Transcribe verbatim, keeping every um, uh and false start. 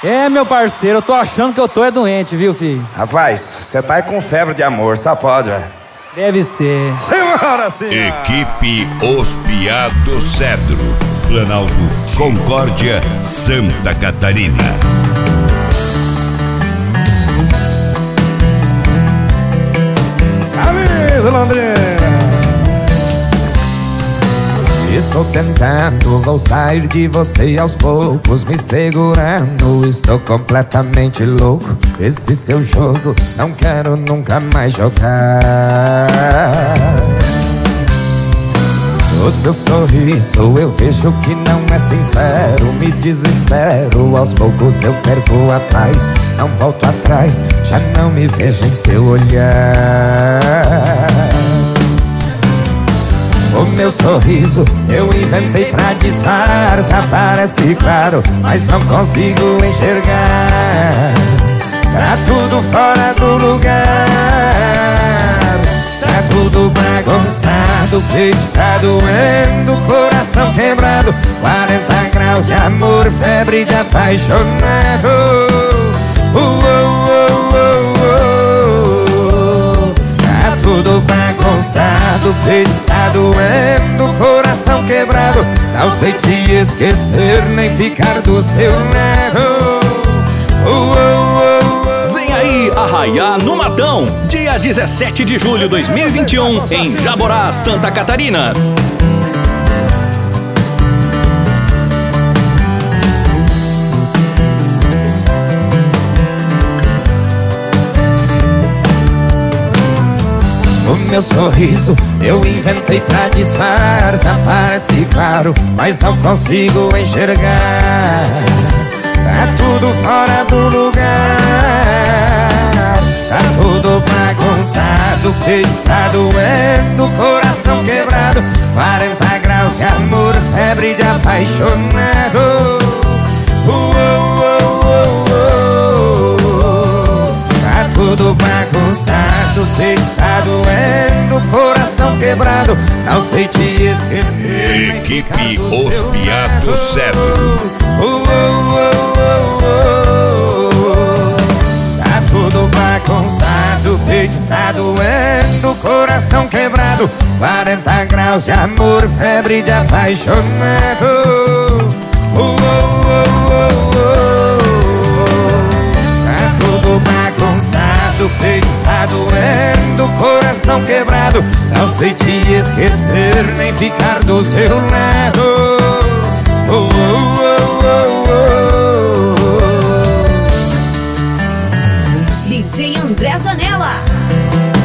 É, meu parceiro, eu tô achando que eu tô é doente, viu, filho? Rapaz, você tá aí com febre de amor, só pode, velho. Deve ser. Senhora, senhora. Equipe Os Piados Cedro, Planalto, Concórdia, Santa Catarina. Aviso, Londrina. Estou tentando, vou sair de você aos poucos, me segurando. Estou completamente louco, esse seu jogo não quero nunca mais jogar. O seu sorriso eu vejo que não é sincero, me desespero, aos poucos eu perco a paz. Não volto atrás, já não me vejo em seu olhar. O meu sorriso eu inventei pra disfarçar, parece claro, mas não consigo enxergar. Tá tudo fora do lugar, tá tudo bagunçado, peito tá doendo, coração quebrado, quarenta graus de amor, febre de apaixonado. Uh, uh, uh, uh, uh. Tá tudo bagunçado, peito tá doendo, coração quebrado, não sei te esquecer nem ficar do seu lado. Uh, uh, uh, uh. Vem aí Arraiá no Matão, dia dezessete de julho de dois mil e vinte e um, em Jaborá, Santa Catarina. O meu sorriso eu inventei pra disfarçar, parece claro, mas não consigo enxergar. Tá tudo fora do lugar, tá tudo bagunçado, peito tá doendo, coração quebrado, quarenta graus de amor, febre de apaixonado. Uh, uh, uh, uh, uh. Tá tudo bagunçado, peito tá doendo, coração quebrado, não sei te esquecer. Equipe Os Piados Cedro. Uh, uh, uh, uh, uh. Tá tudo bagunçado, peito tá doendo, coração quebrado, quarenta graus de amor, febre de apaixonado. Uh, uh, uh, uh, uh. Tá tudo bagunçado, peito tá doendo, coração quebrado, não sei te esquecer nem ficar do seu lado. Oh, oh, oh, oh, oh. D J André Zanella.